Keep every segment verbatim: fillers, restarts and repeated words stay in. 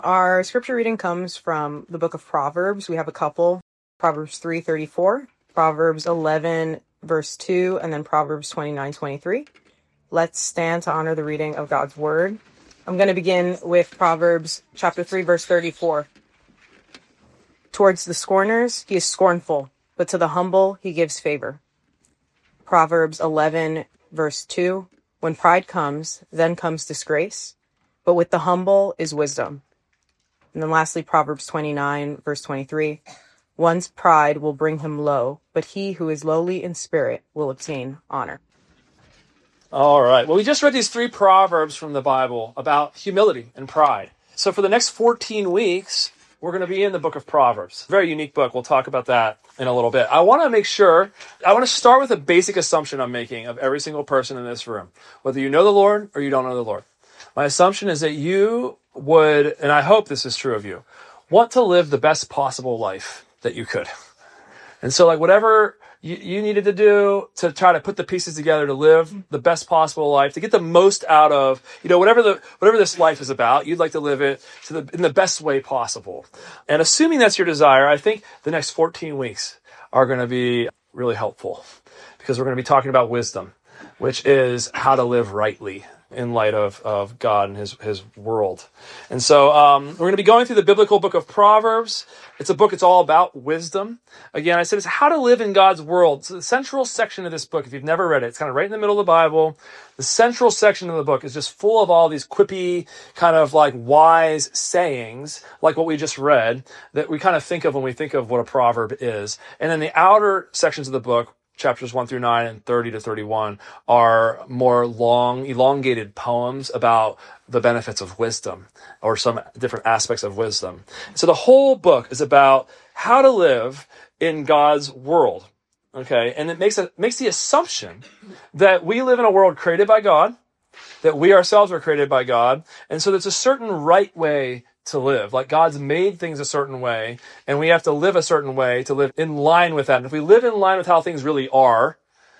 Our scripture reading comes from the book of Proverbs. We have a couple, Proverbs three thirty-four, Proverbs eleven, verse two, and then Proverbs twenty-nine twenty-three. Let's stand to honor the reading of God's word. I'm going to begin with Proverbs chapter three, verse thirty-four. Towards the scorners, he is scornful, but to the humble, he gives favor. Proverbs eleven, verse two. When pride comes, then comes disgrace, but with the humble is wisdom. And then lastly, Proverbs twenty-nine, verse twenty-three. One's pride will bring him low, but he who is lowly in spirit will obtain honor. All right. Well, we just read these three Proverbs from the Bible about humility and pride. So for the next fourteen weeks, we're going to be in the book of Proverbs. Very unique book. We'll talk about that in a little bit. I want to make sure, I want to start with a basic assumption I'm making of every single person in this room, whether you know the Lord or you don't know the Lord. My assumption is that you would, and I hope this is true of you, want to live the best possible life that you could. And so like whatever you, you needed to do to try to put the pieces together to live the best possible life, to get the most out of, you know, whatever the whatever this life is about, you'd like to live it to the, in the best way possible. And assuming that's your desire, I think the next fourteen weeks are going to be really helpful because we're going to be talking about wisdom, which is how to live rightly in light of, of God and his, his world. And so um, we're going to be going through the biblical book of Proverbs. It's a book, it's all about wisdom. Again, I said it's how to live in God's world. So the central section of this book, if you've never read it, it's kind of right in the middle of the Bible. The central section of the book is just full of all these quippy, kind of like wise sayings, like what we just read, that we kind of think of when we think of what a proverb is. And then the outer sections of the book, chapters one through nine and thirty to thirty-one, are more long, elongated poems about the benefits of wisdom or some different aspects of wisdom. So the whole book is about how to live in God's world. Okay. And it makes a, makes the assumption that we live in a world created by God, that we ourselves are created by God. And so there's a certain right way to live. Like God's made things a certain way, and we have to live a certain way to live in line with that. And if we live in line with how things really are,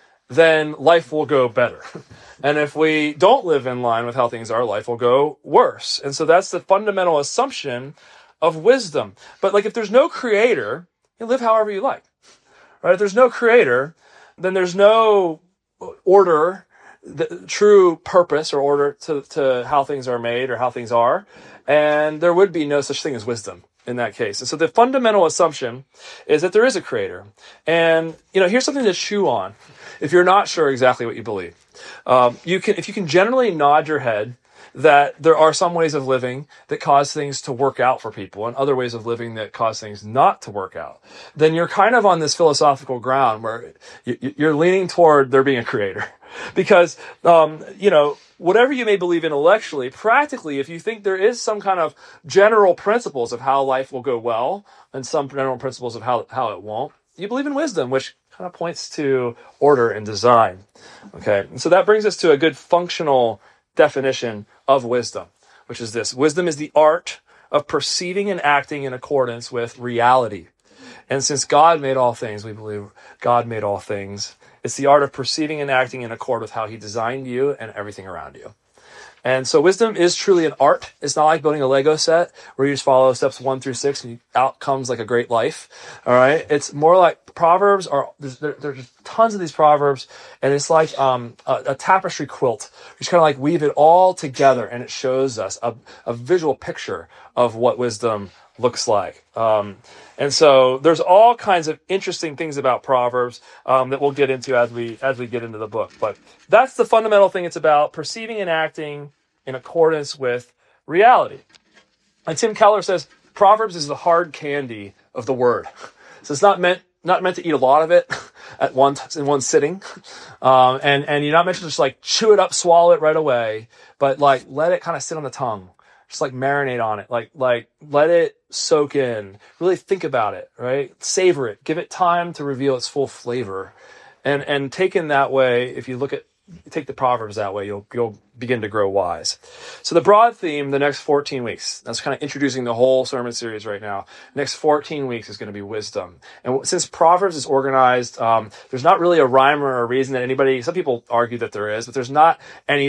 then life will go better. And if we don't live in line with how things are, life will go worse. And so that's the fundamental assumption of wisdom. But like if there's no creator, you live however you like. Right? If there's no creator, then there's no order, the true purpose or order to, to how things are made or how things are. And there would be no such thing as wisdom in that case. And so the fundamental assumption is that there is a creator. And, you know, here's something to chew on if you're not sure exactly what you believe. Um, you can, if you can generally nod your head that there are some ways of living that cause things to work out for people and other ways of living that cause things not to work out, then you're kind of on this philosophical ground where you, you're leaning toward there being a creator. Because, um, you know, whatever you may believe intellectually, practically, if you think there is some kind of general principles of how life will go well and some general principles of how, how it won't, you believe in wisdom, which kind of points to order and design. Okay. And so that brings us to a good functional definition of wisdom, which is this. Wisdom is the art of perceiving and acting in accordance with reality. And since God made all things, we believe God made all things. It's the art of perceiving and acting in accord with how he designed you and everything around you. And so wisdom is truly an art. It's not like building a Lego set where you just follow steps one through six and out comes like a great life. All right. It's more like Proverbs are, there's, there, there's tons of these Proverbs, and it's like um, a, a tapestry quilt. You just kind of like weave it all together, and it shows us a, a visual picture of what wisdom looks like. Um, and so there's all kinds of interesting things about Proverbs um, that we'll get into as we as we get into the book. But that's the fundamental thing. It's about perceiving and acting in accordance with reality. And Tim Keller says Proverbs is the hard candy of the word. So it's not meant not meant to eat a lot of it at one in one sitting, um, and and you're not meant to just like chew it up, swallow it right away, but like let it kind of sit on the tongue. Just like marinate on it, like, like let it soak in, really think about it, right? Savor it, give it time to reveal its full flavor. And, and taken that way, if you look at, take the Proverbs that way, you'll, you'll begin to grow wise. So the broad theme, the next fourteen weeks, that's kind of introducing the whole sermon series right now. Next fourteen weeks is going to be wisdom. And since Proverbs is organized, um, there's not really a rhyme or a reason that anybody, some people argue that there is, but there's not any that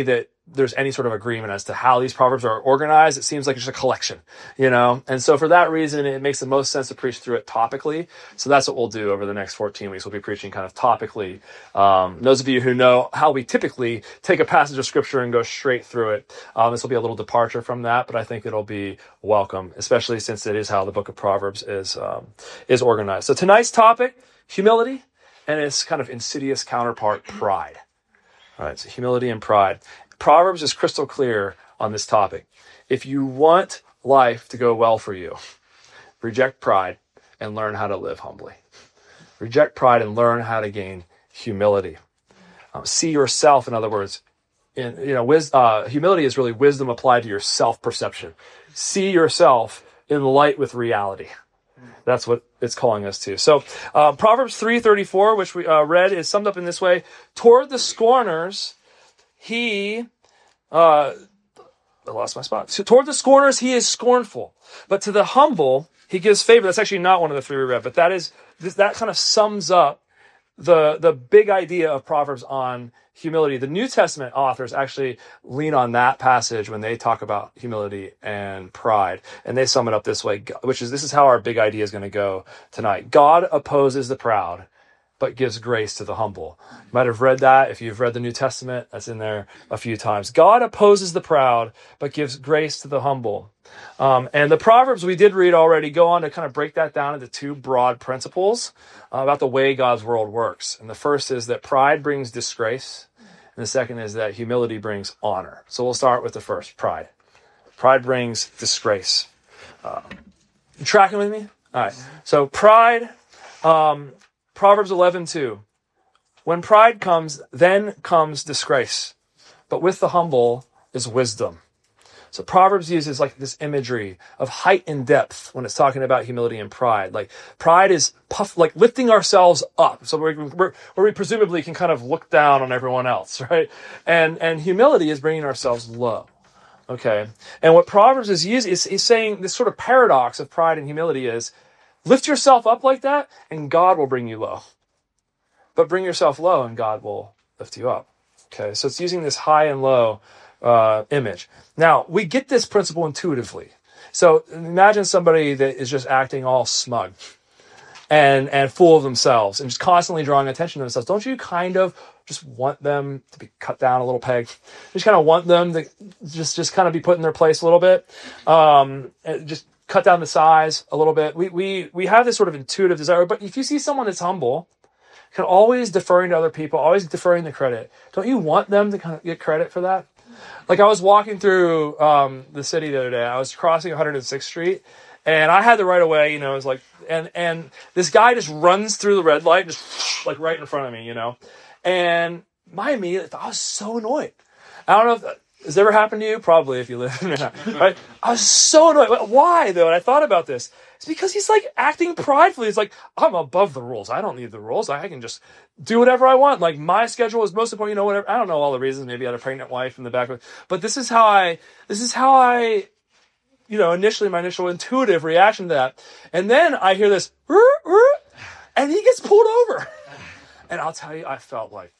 there's any sort of agreement as to how these proverbs are organized. It seems like it's just a collection, you know? And so for that reason, it makes the most sense to preach through it topically. So that's what we'll do over the next fourteen weeks. We'll be preaching kind of topically. Um, those of you who know how we typically take a passage of scripture and go straight through it, um, this will be a little departure from that, but I think it'll be welcome, especially since it is how the book of Proverbs is, um, is organized. So tonight's topic, humility, and its kind of insidious counterpart, pride. All right, so humility and pride. Proverbs is crystal clear on this topic. If you want life to go well for you, reject pride and learn how to live humbly. Reject pride and learn how to gain humility. Um, see yourself, in other words, in you know, wis- uh, humility is really wisdom applied to your self-perception. See yourself in light with reality. That's what it's calling us to. So uh, Proverbs three thirty-four, which we uh, read, is summed up in this way: toward the scorners, he, uh, I lost my spot. So toward the scorners, he is scornful, but to the humble, he gives favor. That's actually not one of the three we read, but that is, that kind of sums up the, the big idea of Proverbs on humility. The New Testament authors actually lean on that passage when they talk about humility and pride, and they sum it up this way, which is, this is how our big idea is going to go tonight. God opposes the proud, but gives grace to the humble. You might have read that if you've read the New Testament. That's in there a few times. God opposes the proud, but gives grace to the humble. Um, and the Proverbs we did read already go on to kind of break that down into two broad principles uh, about the way God's world works. And the first is that pride brings disgrace, and the second is that humility brings honor. So we'll start with the first, pride. Pride brings disgrace. Uh, you tracking with me? All right. So pride... Um, Proverbs eleven two. When pride comes, then comes disgrace, but with the humble is wisdom. So Proverbs uses like this imagery of height and depth when it's talking about humility and pride. Like pride is puff, like lifting ourselves up. So we're, we're, where we presumably can kind of look down on everyone else, right? And, and humility is bringing ourselves low. Okay. And what Proverbs is using is, is saying this sort of paradox of pride and humility is, lift yourself up like that, and God will bring you low. But bring yourself low, and God will lift you up. Okay, so it's using this high and low uh, image. Now, we get this principle intuitively. So imagine somebody that is just acting all smug and, and full of themselves and just constantly drawing attention to themselves. Don't you kind of just want them to be cut down a little peg? You just kind of want them to just, just kind of be put in their place a little bit. Um, just cut down the size a little bit. We we we have this sort of intuitive desire, but if you see someone that's humble, kind of always deferring to other people, always deferring the credit, don't you want them to kind of get credit for that? Like I was walking through um, the city the other day. I was crossing one hundred sixth Street, and I had the right of way, you know, it was like, and and this guy just runs through the red light, just like right in front of me, you know, and my immediate thought, I was so annoyed. I don't know if that, has it ever happened to you? Probably, if you live in it. Right? I was so annoyed. Why, though? And I thought about this. It's because he's like acting pridefully. It's like, I'm above the rules. I don't need the rules. I can just do whatever I want. Like, my schedule is most important. You know, whatever. I don't know all the reasons. Maybe I had a pregnant wife in the back. But this is how I, this is how I, you know, initially, my initial intuitive reaction to that. And then I hear this, and he gets pulled over. And I'll tell you, I felt like,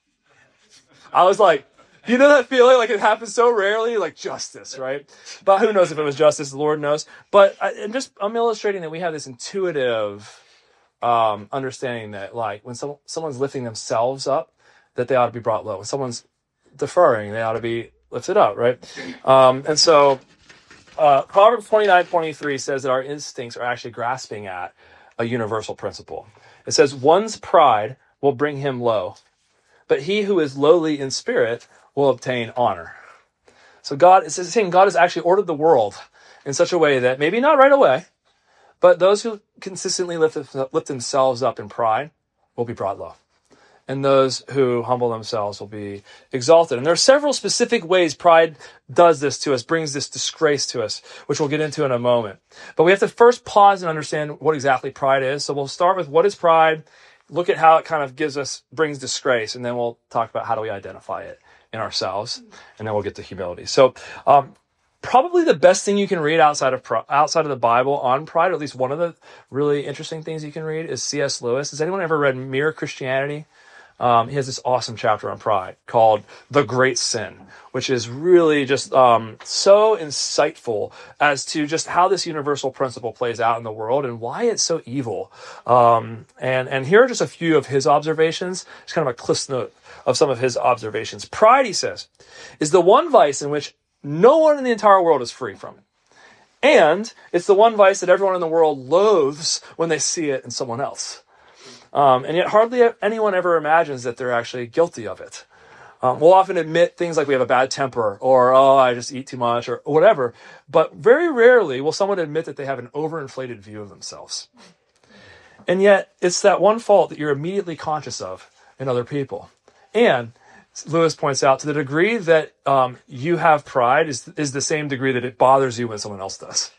I was like, you know that feeling like it happens so rarely, like justice, right? But who knows if it was justice? The Lord knows. But I, I'm just I'm illustrating that we have this intuitive um, understanding that, like, when some, someone's lifting themselves up, that they ought to be brought low. When someone's deferring, they ought to be lifted up, right? Um, and so uh, Proverbs twenty-nine twenty-three says that our instincts are actually grasping at a universal principle. It says, one's pride will bring him low, but he who is lowly in spirit will obtain honor. So God is saying God has actually ordered the world in such a way that maybe not right away, but those who consistently lift, lift themselves up in pride will be brought low. And those who humble themselves will be exalted. And there are several specific ways pride does this to us, brings this disgrace to us, which we'll get into in a moment. But we have to first pause and understand what exactly pride is. So we'll start with what is pride, look at how it kind of gives us, brings disgrace, and then we'll talk about how do we identify it in ourselves, and then we'll get to humility. So um, probably the best thing you can read outside of pro- outside of the Bible on pride, or at least one of the really interesting things you can read, is C S Lewis. Has anyone ever read Mere Christianity? um, he has this awesome chapter on pride called The Great Sin, which is really just um, so insightful as to just how this universal principle plays out in the world and why it's so evil. Um, and, and here are just a few of his observations, just kind of a cliff note of some of his observations. Pride, he says, is the one vice in which no one in the entire world is free from. And it's the one vice that everyone in the world loathes when they see it in someone else. Um, and yet hardly anyone ever imagines that they're actually guilty of it. Um, we'll often admit things like we have a bad temper or, oh, I just eat too much or whatever. But very rarely will someone admit that they have an overinflated view of themselves. And yet it's that one fault that you're immediately conscious of in other people. And Lewis points out to the degree that um, you have pride is, is the same degree that it bothers you when someone else does.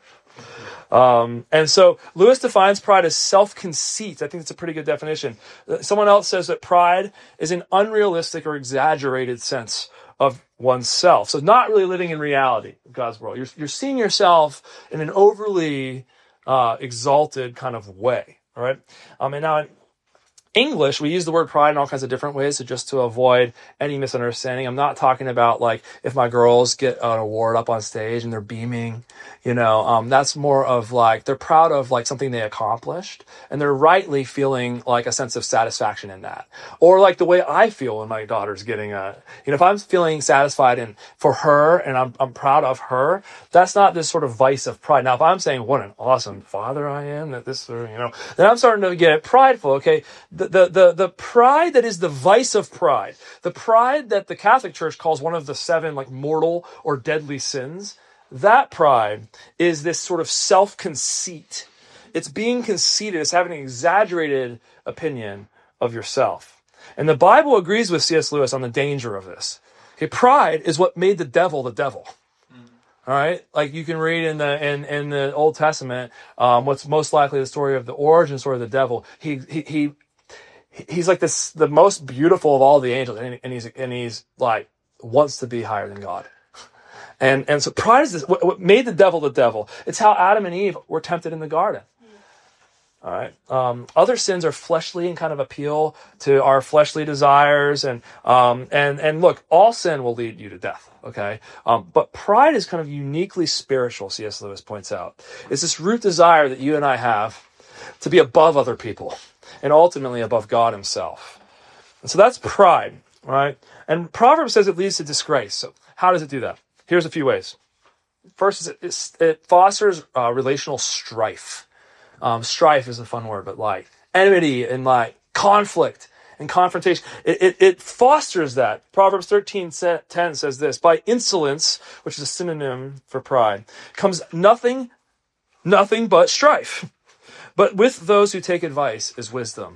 Um, and so Lewis defines pride as self-conceit. I think it's a pretty good definition. Someone else says that pride is an unrealistic or exaggerated sense of oneself. So not really living in reality of God's world. You're, you're seeing yourself in an overly uh, exalted kind of way. All right. Um, and now in English, we use the word pride in all kinds of different ways, so just to avoid any misunderstanding. I'm not talking about like if my girls get an award up on stage and they're beaming, you know, um, that's more of like they're proud of like something they accomplished and they're rightly feeling like a sense of satisfaction in that. Or like the way I feel when my daughter's getting a, you know, if I'm feeling satisfied in for her and I'm I'm proud of her, that's not this sort of vice of pride. Now, if I'm saying what an awesome father I am, that this, or, you know, then I'm starting to get prideful. Okay. The, the, the, the pride that is the vice of pride, the pride that the Catholic Church calls one of the seven like mortal or deadly sins, that pride is this sort of self-conceit. It's being conceited. It's having an exaggerated opinion of yourself. And the Bible agrees with C S Lewis on the danger of this. Okay, pride is what made the devil the devil. All right, like you can read in the in, in the Old Testament, um, what's most likely the story of the origin story of the devil. He he he he's like this, the most beautiful of all the angels, and, and he's and he's like wants to be higher than God. And and so pride is this, what, what made the devil the devil. It's how Adam and Eve were tempted in the garden. All right. Um, other sins are fleshly and kind of appeal to our fleshly desires, and um, and and look, all sin will lead you to death. Okay, um, but pride is kind of uniquely spiritual. C S Lewis points out it's this root desire that you and I have to be above other people and ultimately above God Himself. And so that's pride, right? And Proverbs says it leads to disgrace. So how does it do that? Here's a few ways. First, is it, it fosters uh, relational strife. Um, strife is a fun word, but like enmity and like conflict and confrontation. It, it, it fosters that. Proverbs thirteen ten says this: by insolence, which is a synonym for pride, comes nothing, nothing but strife. But with those who take advice is wisdom.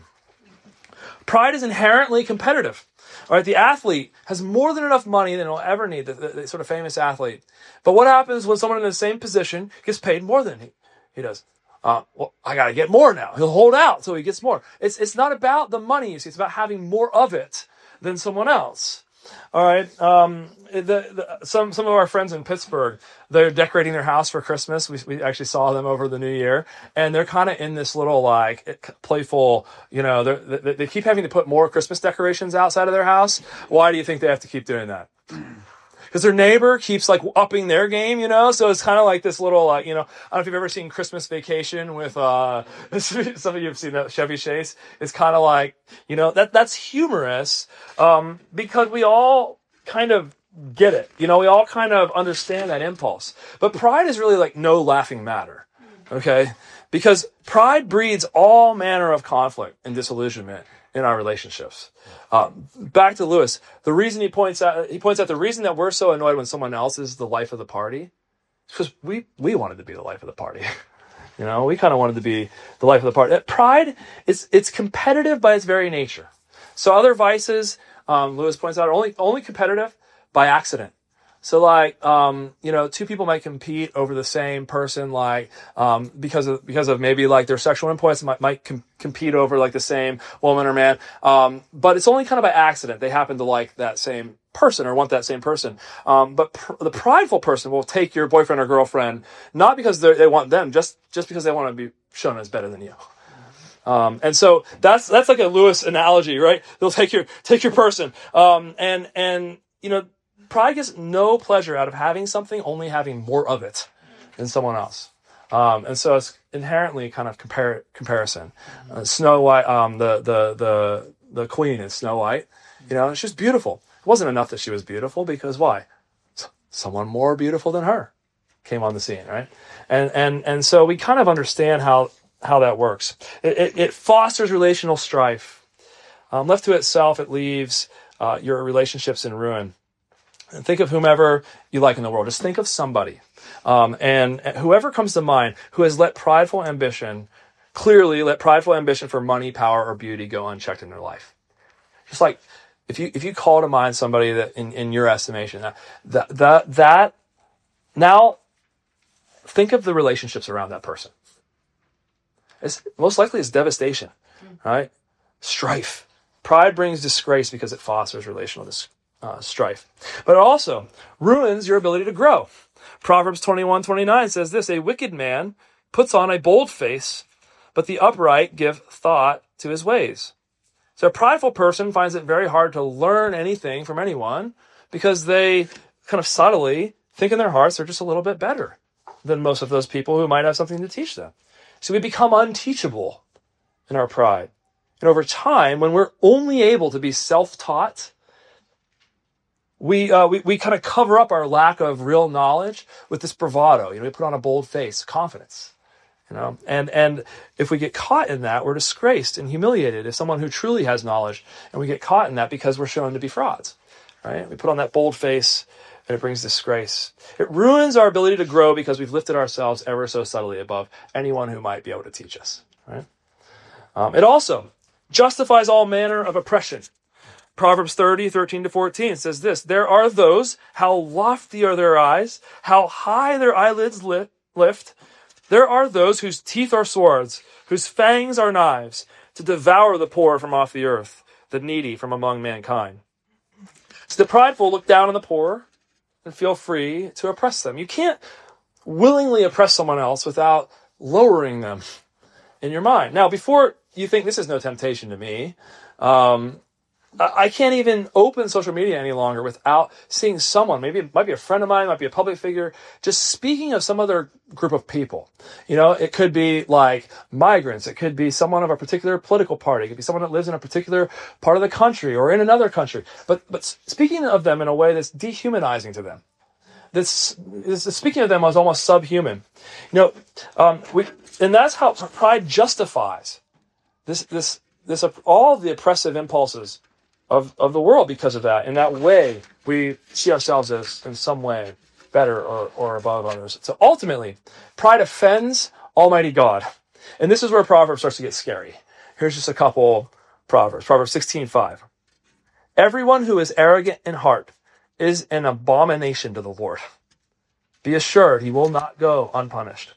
Pride is inherently competitive. All right, the athlete has more than enough money than he'll ever need, the, the, the sort of famous athlete. But what happens when someone in the same position gets paid more than he, he does? Uh, well, I got to get more now. He'll hold out so he gets more. It's it's not about the money, you see. It's about having more of it than someone else. All right. Um, the, the, some some of our friends in Pittsburgh, they're decorating their house for Christmas. We we actually saw them over the New Year, and they're kind of in this little like playful, you know, they they keep having to put more Christmas decorations outside of their house. Why do you think they have to keep doing that? Because their neighbor keeps like upping their game, you know? So it's kind of like this little, uh, you know, I don't know if you've ever seen Christmas Vacation with, uh, some of you have seen that, Chevy Chase. It's kind of like, you know, that that's humorous, um, because we all kind of get it. You know, we all kind of understand that impulse. But pride is really like no laughing matter, okay? Because pride breeds all manner of conflict and disillusionment in our relationships. Uh, back to Lewis, the reason he points out, he points out the reason that we're so annoyed when someone else is the life of the party is because we, we wanted to be the life of the party. You know, we kind of wanted to be the life of the party. Pride is, it's competitive by its very nature. So other vices, um, Lewis points out, are only, only competitive by accident. So like, um, you know, two people might compete over the same person, like, um, because of, because of maybe like their sexual impulse might, might com- compete over like the same woman or man. Um, but it's only kind of by accident. They happen to like that same person or want that same person. Um, but pr- the prideful person will take your boyfriend or girlfriend, not because they want them, just, just because they want to be shown as better than you. Um, and so that's that's like a Lewis analogy, right? They'll take your take your person, um, and and you know, pride gets no pleasure out of having something, only having more of it than someone else. Um, and so it's inherently kind of compar- comparison. Uh, Snow White, um, the the the the queen in Snow White, you know, she's beautiful. It wasn't enough that she was beautiful, because why? S- someone more beautiful than her came on the scene, right? And and and so we kind of understand how how that works. It, it, it fosters relational strife. Um, left to itself, it leaves uh, your relationships in ruin. And think of whomever you like in the world. Just think of somebody. Um, and whoever comes to mind who has let prideful ambition, clearly let prideful ambition for money, power, or beauty go unchecked in their life. Just like if you if you call to mind somebody that in, in your estimation, that, that, that, that now think of the relationships around that person. It's, most likely it's devastation, right? Strife. Pride brings disgrace because it fosters relational dis, uh, strife. But it also ruins your ability to grow. Proverbs twenty-one twenty-nine says this: a wicked man puts on a bold face, but the upright give thought to his ways. So a prideful person finds it very hard to learn anything from anyone because they kind of subtly think in their hearts they're just a little bit better than most of those people who might have something to teach them. So we become unteachable in our pride. And over time, when we're only able to be self-taught, we uh, we, we kind of cover up our lack of real knowledge with this bravado. You know, we put on a bold face, confidence. You know, and and if we get caught in that, we're disgraced and humiliated as someone who truly has knowledge, and we get caught in that because we're shown to be frauds. Right? We put on that bold face, and it brings disgrace. It ruins our ability to grow because we've lifted ourselves ever so subtly above anyone who might be able to teach us. Right? Um, it also justifies all manner of oppression. Proverbs thirty, thirteen to fourteen says this: there are those, how lofty are their eyes, how high their eyelids li- lift. There are those whose teeth are swords, whose fangs are knives, to devour the poor from off the earth, the needy from among mankind. So the prideful look down on the poor and feel free to oppress them. You can't willingly oppress someone else without lowering them in your mind. Now, before you think this is no temptation to me, um, I can't even open social media any longer without seeing someone, maybe it might be a friend of mine, might be a public figure, just speaking of some other group of people. You know, it could be like migrants. It could be someone of a particular political party. It could be someone that lives in a particular part of the country or in another country. But but speaking of them in a way that's dehumanizing to them. This, this speaking of them as almost subhuman. You know, um, we, and that's how pride justifies this this this all the oppressive impulses of, of the world because of that. In that way, we see ourselves as in some way better or, or above others. So ultimately, pride offends Almighty God. And this is where Proverbs starts to get scary. Here's just a couple Proverbs. Proverbs sixteen five. Everyone who is arrogant in heart is an abomination to the Lord. Be assured he will not go unpunished.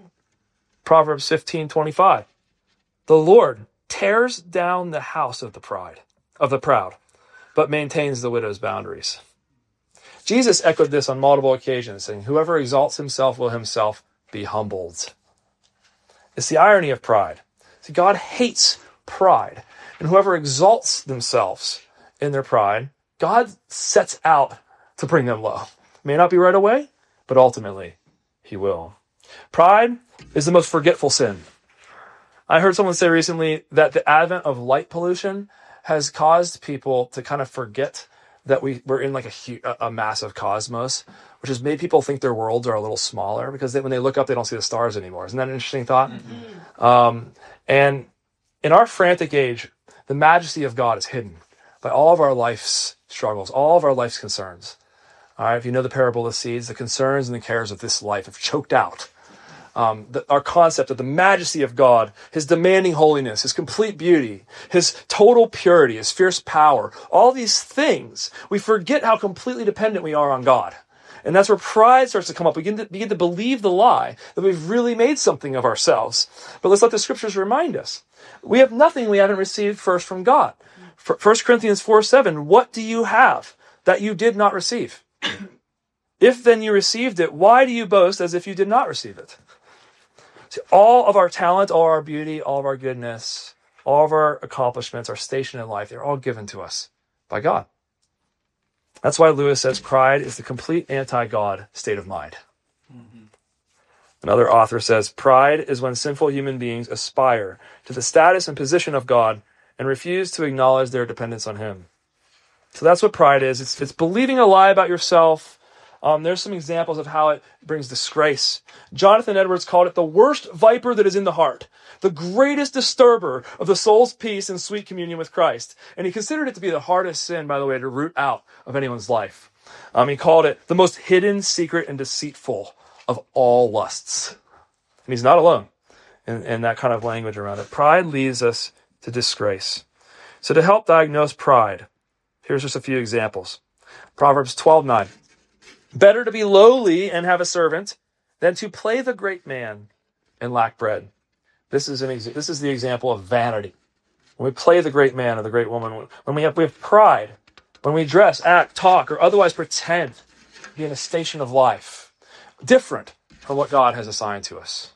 Proverbs fifteen twenty-five. The Lord tears down the house of the pride, of the proud, but maintains the widow's boundaries. Jesus echoed this on multiple occasions, saying, whoever exalts himself will himself be humbled. It's the irony of pride. See, God hates pride, and whoever exalts themselves in their pride, God sets out to bring them low. May not be right away, but ultimately he will. Pride is the most forgetful sin. I heard someone say recently that the advent of light pollution has caused people to kind of forget that we, we're in like a, a massive cosmos, which has made people think their worlds are a little smaller because they, when they look up, they don't see the stars anymore. Isn't that an interesting thought? Mm-hmm. Um, and in our frantic age, the majesty of God is hidden by all of our life's struggles, all of our life's concerns. All right, if you know the parable of the seeds, the concerns and the cares of this life have choked out Um, the, our concept of the majesty of God, his demanding holiness, his complete beauty, his total purity, his fierce power, all these things, we forget how completely dependent we are on God. And that's where pride starts to come up. We begin to, begin to believe the lie that we've really made something of ourselves. But let's let the scriptures remind us. We have nothing we haven't received first from God. First Corinthians four seven, what do you have that you did not receive? If then you received it, why do you boast as if you did not receive it? See, all of our talent, all our beauty, all of our goodness, all of our accomplishments, our station in life, they're all given to us by God. That's why Lewis says pride is the complete anti-God state of mind. Mm-hmm. Another author says pride is when sinful human beings aspire to the status and position of God and refuse to acknowledge their dependence on him. So that's what pride is. It's, it's believing a lie about yourself. Um, there's some examples of how it brings disgrace. Jonathan Edwards called it the worst viper that is in the heart, the greatest disturber of the soul's peace and sweet communion with Christ. And he considered it to be the hardest sin, by the way, to root out of anyone's life. Um, he called it the most hidden, secret, and deceitful of all lusts. And he's not alone in, in that kind of language around it. Pride leads us to disgrace. So to help diagnose pride, here's just a few examples. Proverbs twelve nine. Better to be lowly and have a servant than to play the great man and lack bread. This is an ex- this is the example of vanity. When we play the great man or the great woman, when we have we have pride, when we dress, act, talk, or otherwise pretend to be in a station of life different from what God has assigned to us.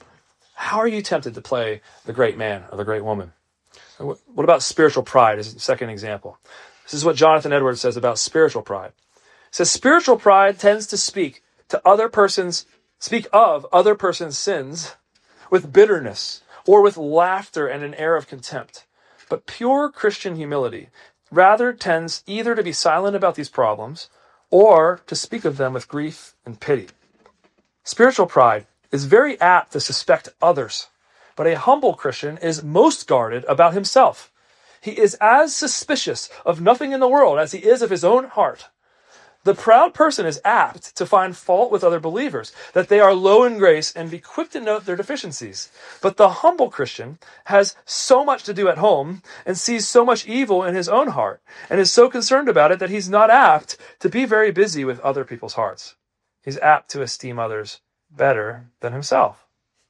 How are you tempted to play the great man or the great woman? What about spiritual pride as a second example? This is what Jonathan Edwards says about spiritual pride. He says spiritual pride tends to speak to other persons, speak of other person's sins with bitterness or with laughter and an air of contempt. But pure Christian humility rather tends either to be silent about these problems or to speak of them with grief and pity. Spiritual pride is very apt to suspect others, but a humble Christian is most guarded about himself. He is as suspicious of nothing in the world as he is of his own heart. The proud person is apt to find fault with other believers, that they are low in grace and be quick to note their deficiencies. But the humble Christian has so much to do at home and sees so much evil in his own heart and is so concerned about it that he's not apt to be very busy with other people's hearts. He's apt to esteem others better than himself.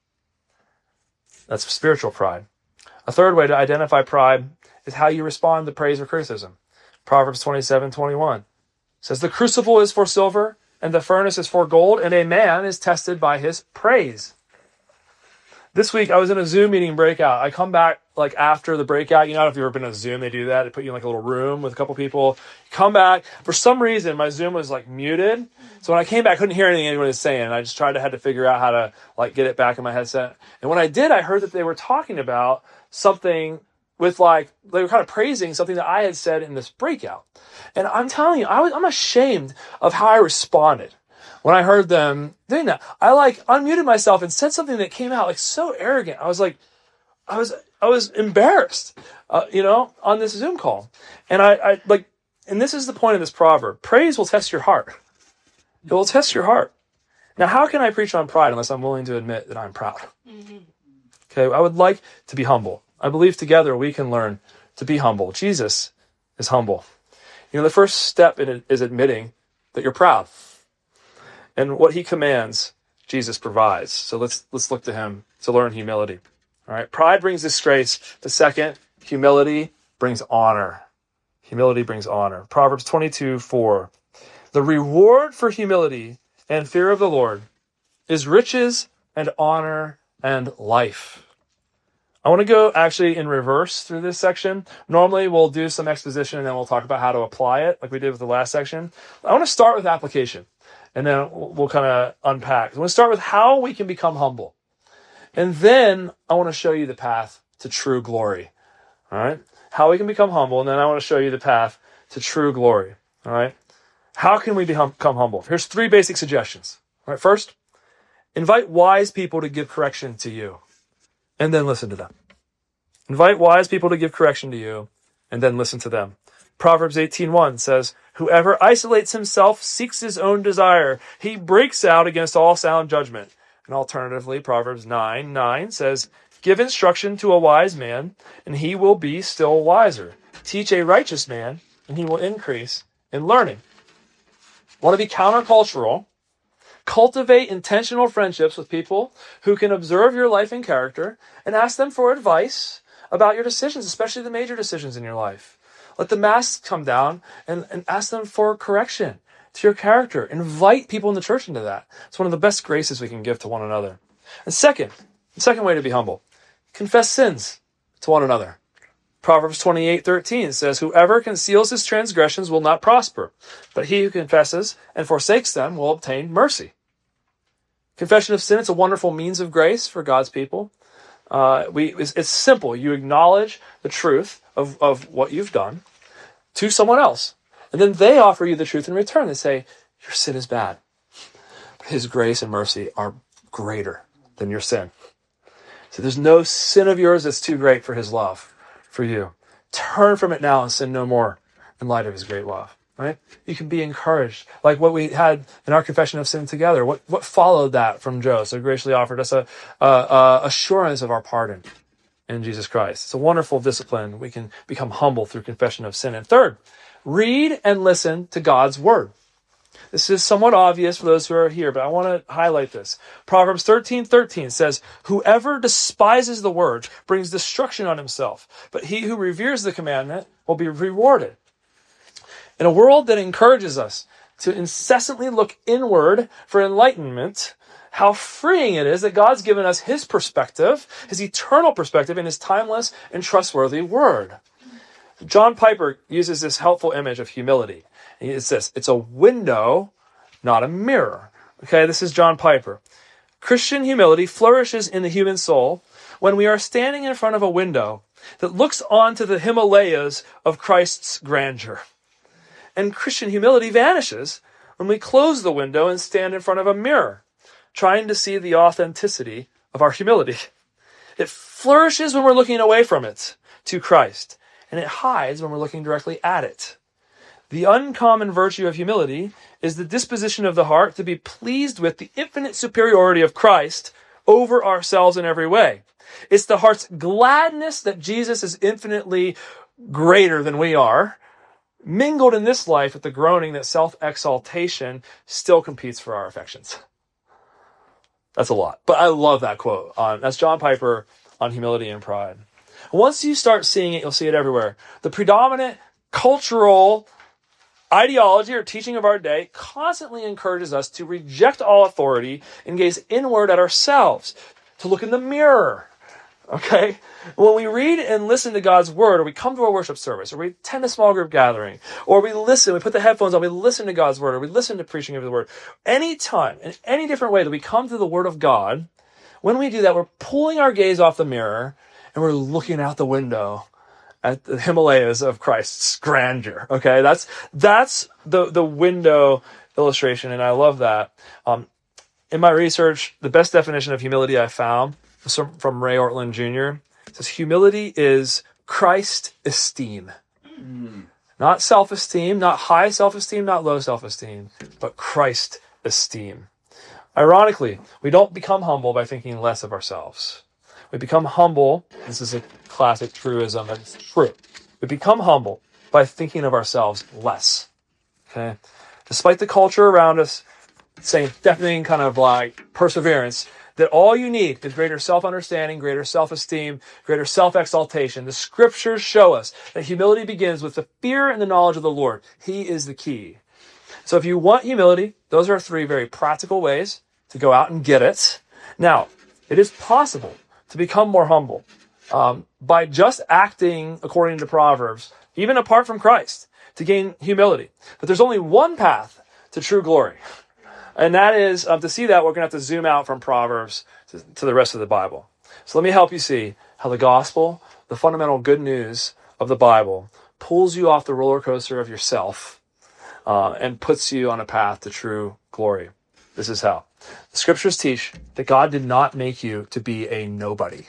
That's spiritual pride. A third way to identify pride is how you respond to praise or criticism. Proverbs twenty-seven twenty-one says, the crucible is for silver, and the furnace is for gold, and a man is tested by his praise. This week, I was in a Zoom meeting breakout. I come back like after the breakout. You know, if you've ever been in a Zoom, they do that. They put you in like a little room with a couple people. Come back. For some reason, my Zoom was like muted. So when I came back, I couldn't hear anything anyone was saying. I just tried to had to figure out how to like get it back in my headset. And when I did, I heard that they were talking about something with like, they were kind of praising something that I had said in this breakout. And I'm telling you, I was, I'm ashamed of how I responded when I heard them doing that. I like unmuted myself and said something that came out like so arrogant. I was like, I was, I was embarrassed, uh, you know, on this Zoom call. And I, I like, and this is the point of this proverb. Praise will test your heart. It will test your heart. Now, how can I preach on pride unless I'm willing to admit that I'm proud? Mm-hmm. Okay. I would like to be humble. I believe together we can learn to be humble. Jesus is humble. You know, the first step in it is admitting that you're proud. And what he commands, Jesus provides. So let's let's look to him to learn humility. All right. Pride brings disgrace. The second, humility brings honor. Humility brings honor. Proverbs twenty-two four. The reward for humility and fear of the Lord is riches and honor and life. I want to go actually in reverse through this section. Normally we'll do some exposition and then we'll talk about how to apply it like we did with the last section. I want to start with application and then we'll, we'll kind of unpack. I want to start with how we can become humble. And then I want to show you the path to true glory. All right. How we can become humble. And then I want to show you the path to true glory. All right. How can we become humble? Here's three basic suggestions. All right. First, invite wise people to give correction to you. And then listen to them. Invite wise people to give correction to you, and then listen to them. Proverbs eighteen one says, whoever isolates himself seeks his own desire. He breaks out against all sound judgment. And alternatively, Proverbs nine nine says, give instruction to a wise man, and he will be still wiser. Teach a righteous man, and he will increase in learning. Want to be countercultural? Cultivate intentional friendships with people who can observe your life and character and ask them for advice about your decisions, especially the major decisions in your life. Let the masks come down and, and ask them for correction to your character. Invite people in the church into that. It's one of the best graces we can give to one another. And second, The second way to be humble, confess sins to one another. Proverbs twenty-eight thirteen says, whoever conceals his transgressions will not prosper, but he who confesses and forsakes them will obtain mercy. Confession of sin, it's a wonderful means of grace for God's people. Uh, we, it's, it's simple. You acknowledge the truth of, of what you've done to someone else. And then they offer you the truth in return. They say, your sin is bad, but his grace and mercy are greater than your sin. So there's no sin of yours that's too great for his love for you. Turn from it now and sin no more in light of his great love. Right? You can be encouraged. Like what we had in our confession of sin together. What what followed that from Joe? So graciously offered us a, a, a assurance of our pardon in Jesus Christ. It's a wonderful discipline. We can become humble through confession of sin. And third, read and listen to God's word. This is somewhat obvious for those who are here, but I want to highlight this. Proverbs thirteen thirteen says, whoever despises the word brings destruction on himself, but he who reveres the commandment will be rewarded. In a world that encourages us to incessantly look inward for enlightenment, how freeing it is that God's given us his perspective, his eternal perspective in his timeless and trustworthy word. John Piper uses this helpful image of humility. It says, it's a window, not a mirror. Okay, this is John Piper. Christian humility flourishes in the human soul when we are standing in front of a window that looks onto the Himalayas of Christ's grandeur. And Christian humility vanishes when we close the window and stand in front of a mirror, trying to see the authenticity of our humility. It flourishes when we're looking away from it to Christ, and it hides when we're looking directly at it. The uncommon virtue of humility is the disposition of the heart to be pleased with the infinite superiority of Christ over ourselves in every way. It's the heart's gladness that Jesus is infinitely greater than we are, mingled in this life with the groaning that self-exaltation still competes for our affections. That's a lot, but I love that quote. On, that's John Piper on humility and pride. Once you start seeing it, you'll see it everywhere. The predominant cultural ideology or teaching of our day constantly encourages us to reject all authority and gaze inward at ourselves, to look in the mirror. Okay? When we read and listen to God's word, or we come to a worship service, or we attend a small group gathering, or we listen, we put the headphones on, we listen to God's word, or we listen to preaching of the word, any time, in any different way that we come to the word of God, when we do that, we're pulling our gaze off the mirror, and we're looking out the window at the Himalayas of Christ's grandeur. Okay? That's, that's the, the window illustration, and I love that. Um, in my research, the best definition of humility I found from Ray Ortlund Junior It says, humility is Christ esteem. Mm. Not self-esteem, not high self-esteem, not low self-esteem, but Christ esteem. Ironically, we don't become humble by thinking less of ourselves. We become humble, this is a classic truism, and it's true. We become humble by thinking of ourselves less. Okay? Despite the culture around us saying deafening kind of like perseverance, that all you need is greater self-understanding, greater self-esteem, greater self-exaltation. The scriptures show us that humility begins with the fear and the knowledge of the Lord. He is the key. So if you want humility, those are three very practical ways to go out and get it. Now, it is possible to become more humble um, by just acting according to Proverbs, even apart from Christ, to gain humility. But there's only one path to true glory. And that is, um, to see that, we're going to have to zoom out from Proverbs to, to the rest of the Bible. So let me help you see how the gospel, the fundamental good news of the Bible, pulls you off the roller coaster of yourself uh, and puts you on a path to true glory. This is how. The scriptures teach that God did not make you to be a nobody.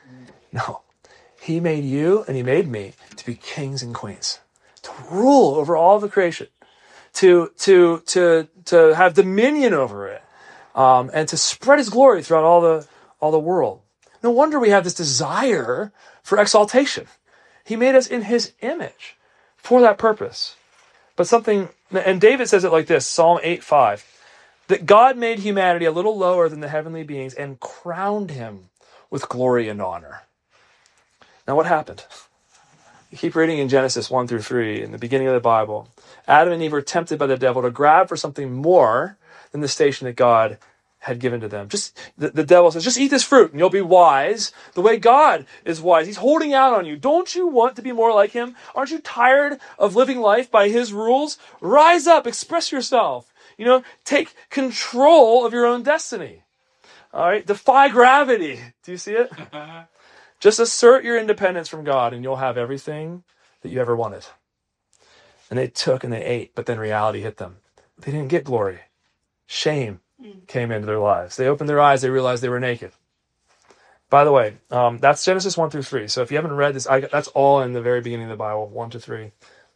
No. He made you and he made me to be kings and queens, to rule over all the creation. To to to to have dominion over it, um, and to spread his glory throughout all the all the world. No wonder we have this desire for exaltation. He made us in his image for that purpose. But something, and David says it like this, Psalm eight five, that God made humanity a little lower than the heavenly beings and crowned him with glory and honor. Now what happened? You keep reading in Genesis one through three, in the beginning of the Bible. Adam and Eve were tempted by the devil to grab for something more than the station that God had given to them. Just the, the devil says, just eat this fruit and you'll be wise the way God is wise. He's holding out on you. Don't you want to be more like him? Aren't you tired of living life by his rules? Rise up, express yourself. You know, take control of your own destiny. All right, defy gravity. Do you see it? Just assert your independence from God and you'll have everything that you ever wanted. And they took and they ate, but then reality hit them. They didn't get glory. Shame came into their lives. They opened their eyes, they realized they were naked. By the way, um, that's Genesis one through three. So if you haven't read this, I, that's all in the very beginning of the Bible, one to three.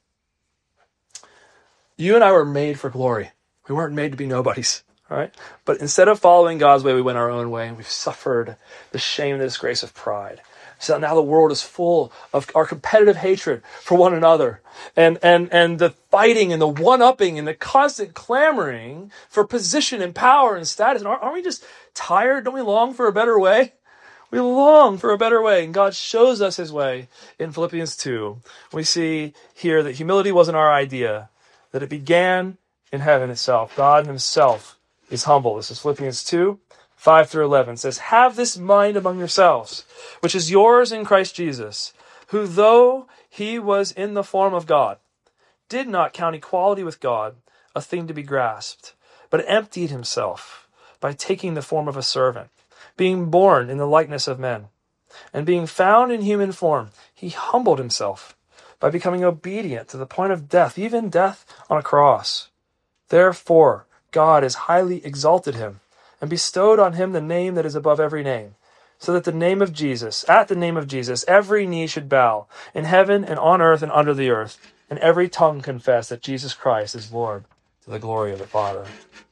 You and I were made for glory. We weren't made to be nobodies, all right? But instead of following God's way, we went our own way, and we've suffered the shame and the disgrace of pride. So now the world is full of our competitive hatred for one another and, and, and the fighting and the one-upping and the constant clamoring for position and power and status. And aren't, aren't we just tired? Don't we long for a better way? We long for a better way. And God shows us his way in Philippians two. We see here that humility wasn't our idea, that it began in heaven itself. God himself is humble. This is Philippians two. five through eleven says, have this mind among yourselves, which is yours in Christ Jesus, who though he was in the form of God, did not count equality with God a thing to be grasped, but emptied himself by taking the form of a servant, being born in the likeness of men. And being found in human form, he humbled himself by becoming obedient to the point of death, even death on a cross. Therefore, God has highly exalted him and bestowed on him the name that is above every name, so that the name of Jesus, at the name of Jesus, every knee should bow, in heaven and on earth and under the earth, and every tongue confess that Jesus Christ is Lord, to the glory of the Father.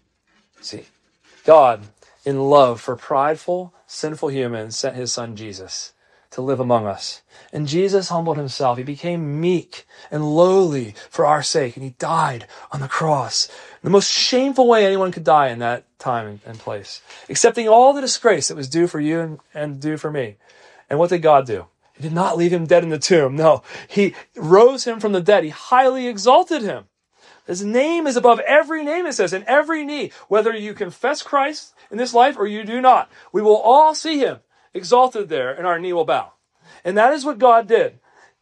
See, God, in love for prideful, sinful humans, sent his son Jesus to live among us. And Jesus humbled himself. He became meek and lowly for our sake, and he died on the cross. The most shameful way anyone could die in that time and place, accepting all the disgrace that was due for you and, and due for me. And what did God do? He did not leave him dead in the tomb. No, he rose him from the dead. He highly exalted him. His name is above every name, it says, in every knee. Whether you confess Christ in this life or you do not, we will all see him exalted there, and our knee will bow. And that is what God did.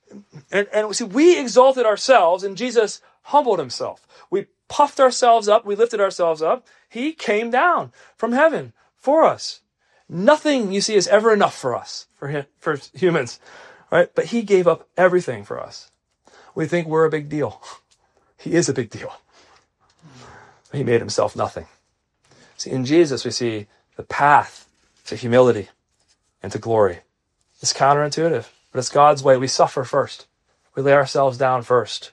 And, and see, we exalted ourselves, and Jesus humbled himself. We puffed ourselves up. We lifted ourselves up. He came down from heaven for us. Nothing, you see, is ever enough for us, for him, for humans, right? But he gave up everything for us. We think we're a big deal. He is a big deal. He made himself nothing. See, in Jesus, we see the path to humility and to glory. It's counterintuitive, but it's God's way. We suffer first. We lay ourselves down first.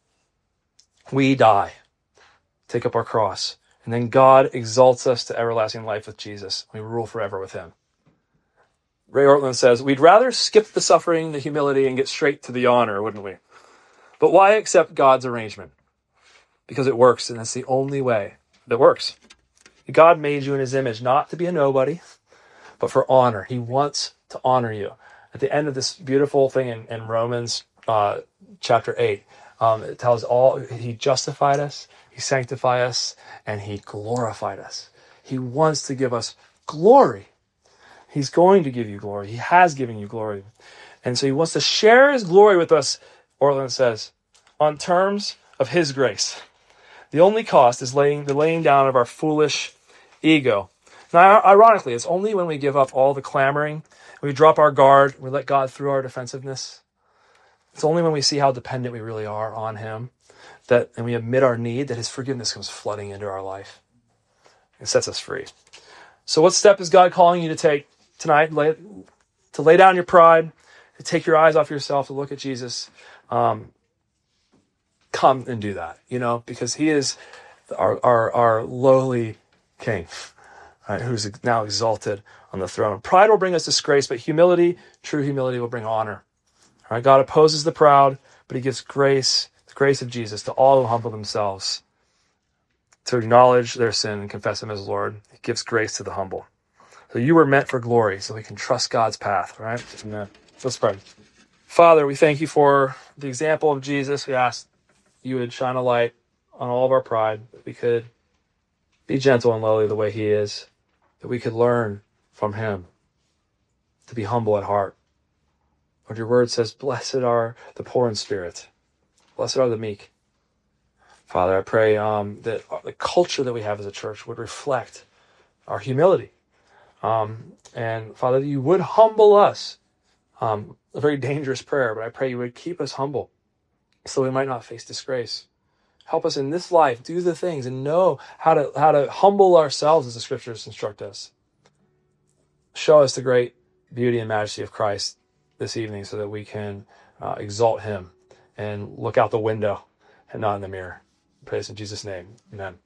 We die, take up our cross, and then God exalts us to everlasting life with Jesus. We rule forever with him. Ray Ortlund says, we'd rather skip the suffering, the humility, and get straight to the honor, wouldn't we? But why accept God's arrangement? Because it works, and that's the only way that works. God made you in his image, not to be a nobody, but for honor. He wants to honor you. At the end of this beautiful thing in, in Romans uh, chapter eight, um, it tells all, he justified us, he sanctified us, and he glorified us. He wants to give us glory. He's going to give you glory. He has given you glory. And so he wants to share his glory with us, Ortlund says, on terms of his grace. The only cost is laying the laying down of our foolish ego. Now, ironically, it's only when we give up all the clamoring, we drop our guard, we let God through our defensiveness. It's only when we see how dependent we really are on him, that, and we admit our need, that his forgiveness comes flooding into our life. It sets us free. So what step is God calling you to take tonight? Lay, to lay down your pride, to take your eyes off yourself, to look at Jesus. Um, come and do that, you know, because he is our, our, our lowly king, right, who's now exalted on the throne. Pride will bring us disgrace, but humility, true humility, will bring honor. All right, God opposes the proud, but he gives grace, the grace of Jesus, to all who humble themselves, to acknowledge their sin and confess him as Lord. He gives grace to the humble. So you were meant for glory, so we can trust God's path, right? Amen. Let's pray. Father, we thank you for the example of Jesus. We ask you would shine a light on all of our pride, that we could be gentle and lowly the way he is. that we could learn from him to be humble at heart. Lord, your word says, blessed are the poor in spirit. Blessed are the meek. Father, I pray um, that the culture that we have as a church would reflect our humility. Um, and Father, that you would humble us. Um, a very dangerous prayer, but I pray you would keep us humble so we might not face disgrace. Help us in this life do the things and know how to how to humble ourselves as the scriptures instruct us. Show us the great beauty and majesty of Christ this evening so that we can uh, exalt him and look out the window and not in the mirror. Praise in Jesus' name. Amen.